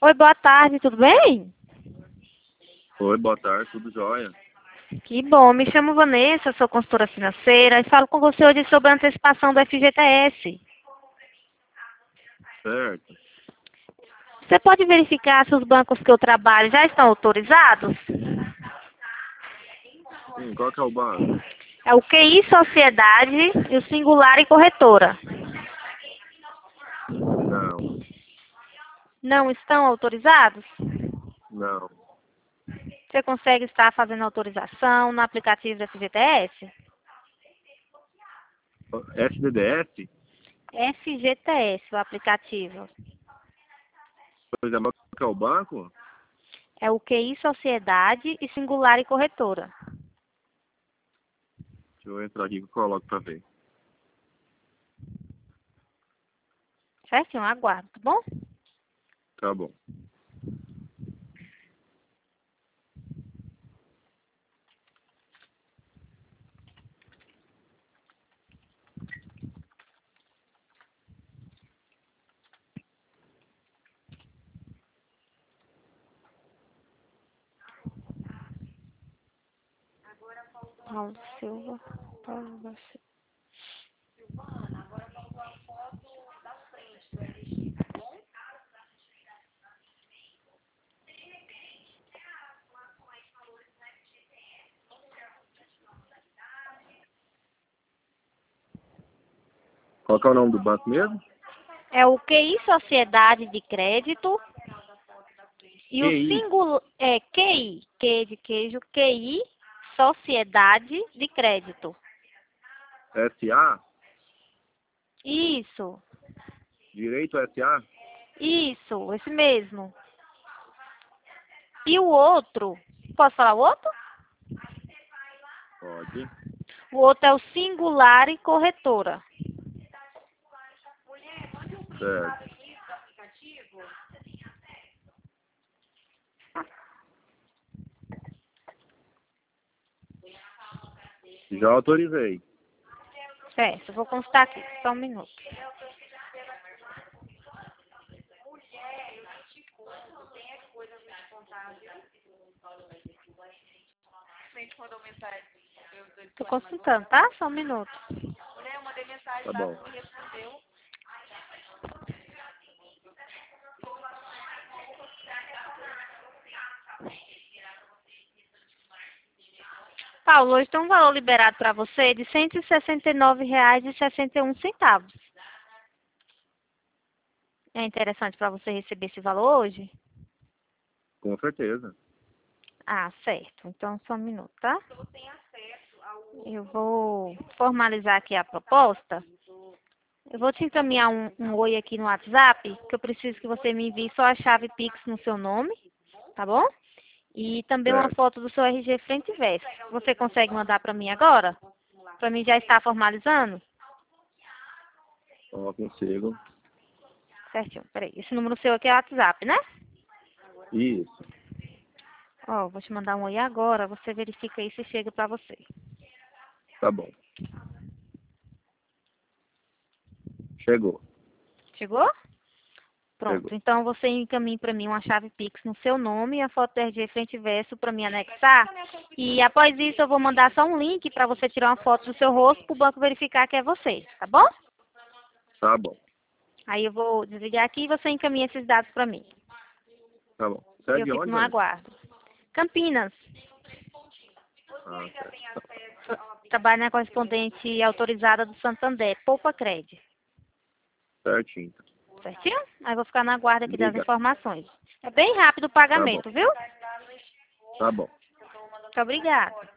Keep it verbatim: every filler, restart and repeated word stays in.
Oi, boa tarde, tudo bem? Oi, boa tarde, tudo jóia? Que bom, me chamo Vanessa, sou consultora financeira e falo com você hoje sobre a antecipação do F G T S. Certo. Você pode verificar se os bancos que eu trabalho já estão autorizados? Sim, qual que é o banco? É o Q I Sociedade e o Singular e Corretora. Não, Não estão autorizados? não. Você consegue estar fazendo autorização no aplicativo do F G T S? S D D S? F G T S, o aplicativo. Pois é, mas qual que é o banco? É o Q I Sociedade e Singular e Corretora. Deixa eu entrar aqui que eu coloco pra ver. Certinho, aguardo, tá bom? Tá bom. Paulo Silva. Paulo da Silva. Qual que é o nome do banco mesmo? É o Q I Sociedade de Crédito e o Q I. singular é Q I, Q de queijo, Q I Sociedade de Crédito. S A? Isso, Direito S A? isso, esse mesmo. E o outro, posso falar o outro? Pode. O outro é o Singular e Corretora. Certo. Já autorizei. Certo, eu vou constar aqui, só um minuto. Tô consultando, tá? Só um minuto. Tá bom. Paulo, hoje tem um valor liberado para você de cento e sessenta e nove reais e sessenta e um centavos. É interessante para você receber esse valor hoje? Com certeza. Ah, certo. Então, só um minuto, tá? Eu vou formalizar aqui a proposta. Eu vou te encaminhar um, um oi aqui no WhatsApp, que eu preciso que você me envie só a chave Pix no seu nome, tá bom? E também uma Certo. foto do seu R G frente e verso. Você consegue mandar para mim agora? Para mim já estar formalizando? Ó, consigo. Certinho, peraí. Esse número seu aqui é o WhatsApp, né? Isso. Ó, vou te mandar um oi agora, você verifica aí se chega para você. Tá bom. Chegou. Chegou? Pronto, Chegou. então você encaminha para mim uma chave Pix no seu nome e a foto do R G frente e verso para mim anexar. E após isso eu vou mandar só um link para você tirar uma foto do seu rosto para o banco verificar que é você, tá bom? Tá bom. Aí eu vou desligar aqui e você encaminha esses dados para mim. Tá bom. Você é Eu de fico onde, no Vanessa? aguardo. Campinas. Ah, certo. Trabalho na correspondente autorizada do Santander, Poupa Cred. Certinho. Certinho? Aí eu vou ficar na guarda aqui das Obrigado. informações. É bem rápido o Tá bom. pagamento, viu? Tá bom. Muito obrigada.